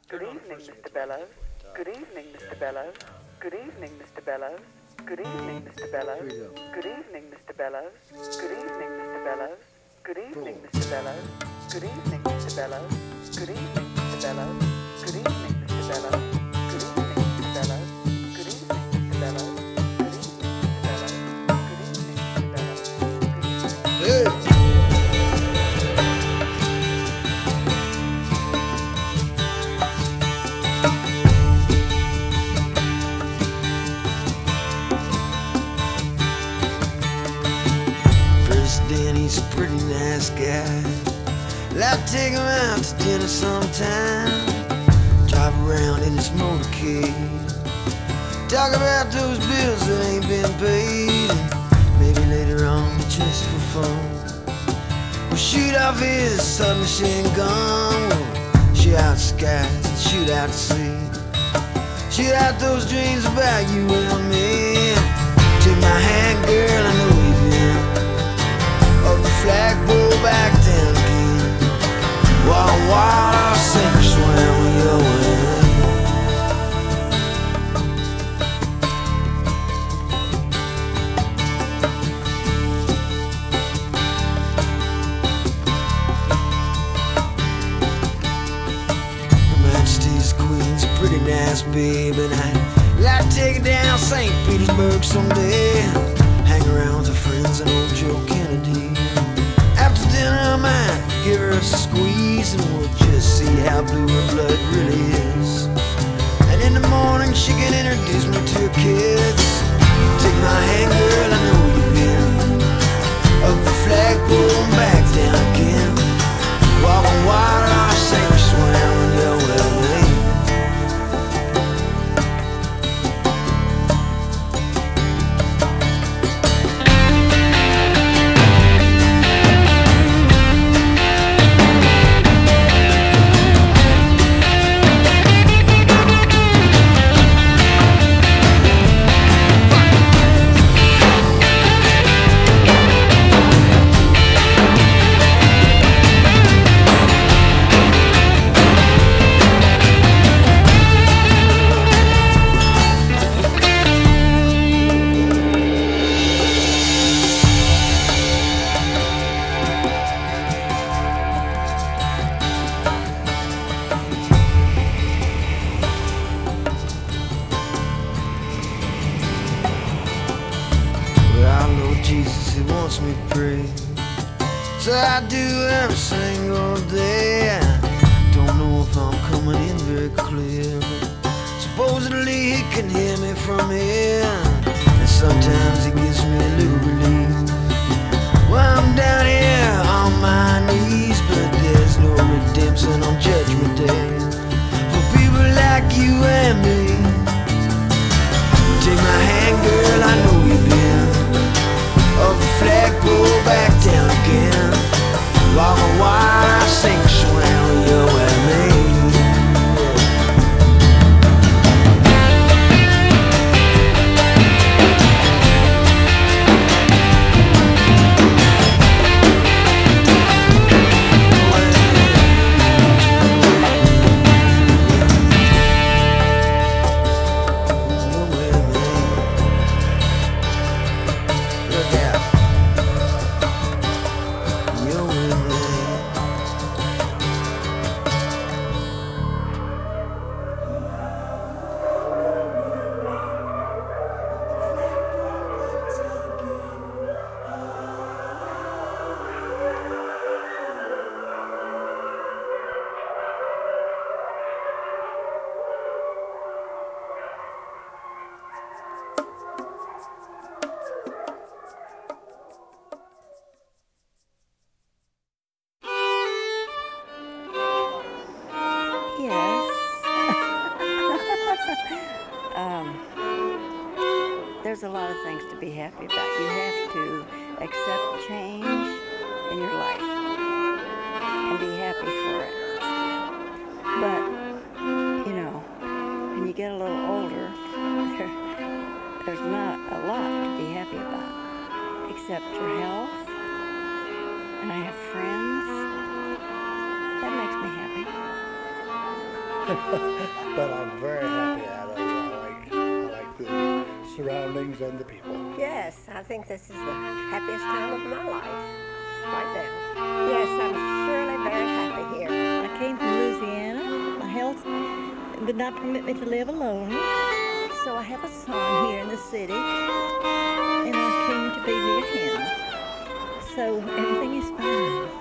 Good evening, Mr. Bellows. Good evening, Mr. Bellows. Good evening, Mr. Bellows. Good evening, Mr. Bellows. Good evening, Mr. Bellows. Good evening, Mr. Bellows. Good evening, Mr. Bellows. Good evening, Mr. Bellows. Good evening, Mr. Bellows. Good evening, Mr. Bellows. Good evening, Mr. Bellows. Good evening, Mr. Bellows. Good evening, Mr. Bellows. Good evening, Mr. Bellows. Hey! Danny's a pretty nice guy. Like to take him out to dinner sometime. Drive around in his motorcade. Talk about those bills that ain't been paid. Maybe later on, just for fun, we'll shoot off his submachine gun. We'll shoot out skies and shoot out to sea. Shoot out those dreams about you and me. Take my hand, girl, I know you've been up the flagpole back down again. Wild, wild, sink or swim with your way. Her Majesty's Queen's a pretty nice babe, and I'd like to take her down St. Petersburg someday. Hang around with her friends and old Joe Kennedy. After dinner I might give her a squeeze, and we'll just see how blue her blood really is. And in the morning she can introduce me to her kids. Take my hand, girl, I know you've been up the flagpole and back down again. Walk on water, I sink or swim when you're with me. Jesus, he wants me to pray. So I do every single day. I don't know if I'm coming in very clear, but supposedly he can hear me from here. And sometimes he gives me a little relief. Well, I'm down here on my knees, but there's no redemption on Judgment Day for people like you and me. Take my hand, girl, I know you've been up the flagpole back down again. Walk on water, sink or swim when you're with me. There's a lot of things to be happy about. You have to accept change in your life and be happy for it. But, you know, when you get a little older, there's not a lot to be happy about except your health. And I have friends. That makes me happy. But I'm very happy out of it. I like the surroundings and the people. Yes, I think this is the happiest time of my life right now. Yes, I'm surely very happy here. I came from Louisiana. My health would not permit me to live alone. So I have a son here in the city, and I came to be near him. So everything is fine.